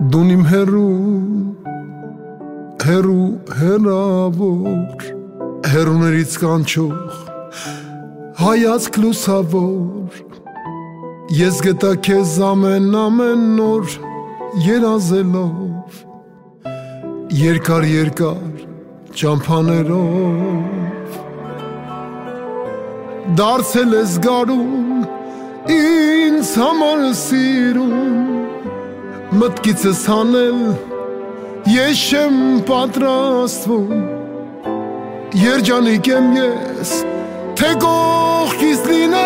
Դուն իմ հերու հերավոր հերուներից կանչող հայացք լուսավոր ես գտա քեզ ամեն նոր երազելով երկար ճամփաներով դարձել ես գարուն ինձ համար սիրուն մտքիցս հանել ես չեմ պատրաստվում երջանիկ եմ ես թե կողքից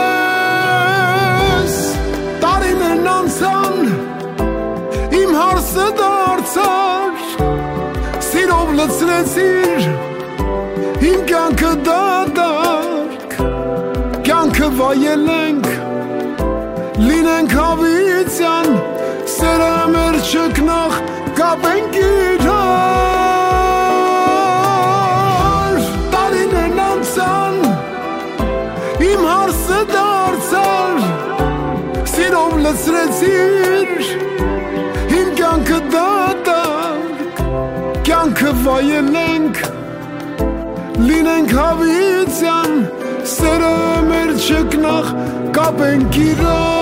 լինես տարիներն անցան իմ հարսը դարձար սիրով լցրեցիր իմ կյանքը դատարկ կյանքը վայելենք լինենք հավիտյան սերը մեր չկնախ կապենք իրար տարիներն անցան իմ հարսը դարձար սիրով լցրեցիր իմ կյանքը դատարկ կյանքը վայելենք լինենք հավիտյան սերը մեր չկնախ կապենք իրար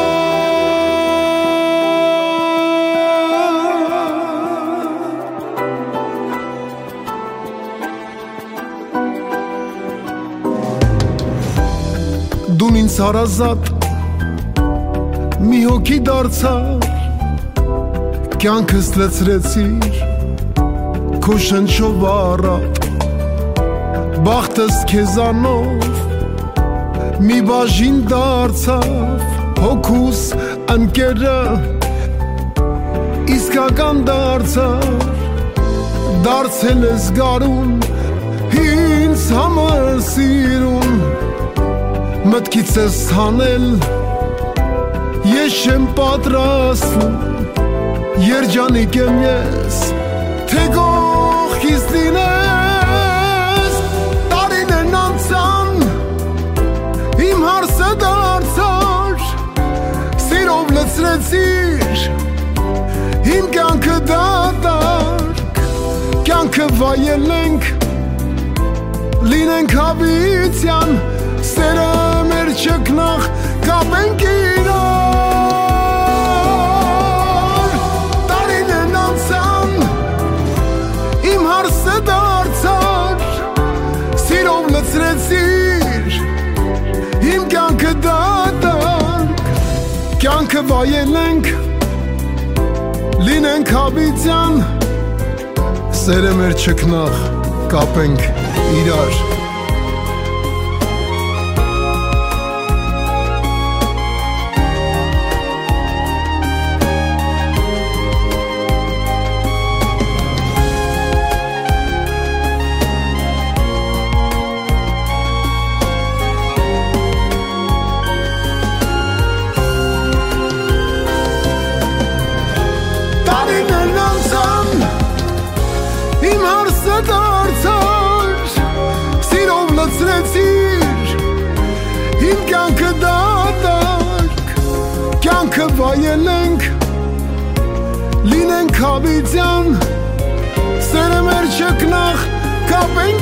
Դուն ինձ հարազատ մի հոգի դարձար կյանքս լցրեցիր քո շնչով առատ բախտս քեզանով մի բաժին դարձավ հոգուս ընկերը իսկական դարձել ես գարուն ինձ համար սիրուն մտքից ես հանել ես չեմ պատրաստվում երջանիկ եմ ես թե կողքից լինես տարիներն անցան իմ հարսը դարձար սիրով լցրեցիր իմ կյանքը դատարկ կյանքը վայելենք լինենք հավիտյան սերը մեր չկնախ կապենք իրար տարիներն անցան իմ հարսը դարձար սիրով լցրեցիր իմ կյանքը դատարկ կյանքը վայելենք լինենք հավիտյան սերը մեր չկնախ կապենք իրար Իմ հարսը դարձար սիրով լցրեցիր իմ կյանքը դատարկ կյանքը վայելենք լինենք հավիտյան սերը մեր չկնախ կապենք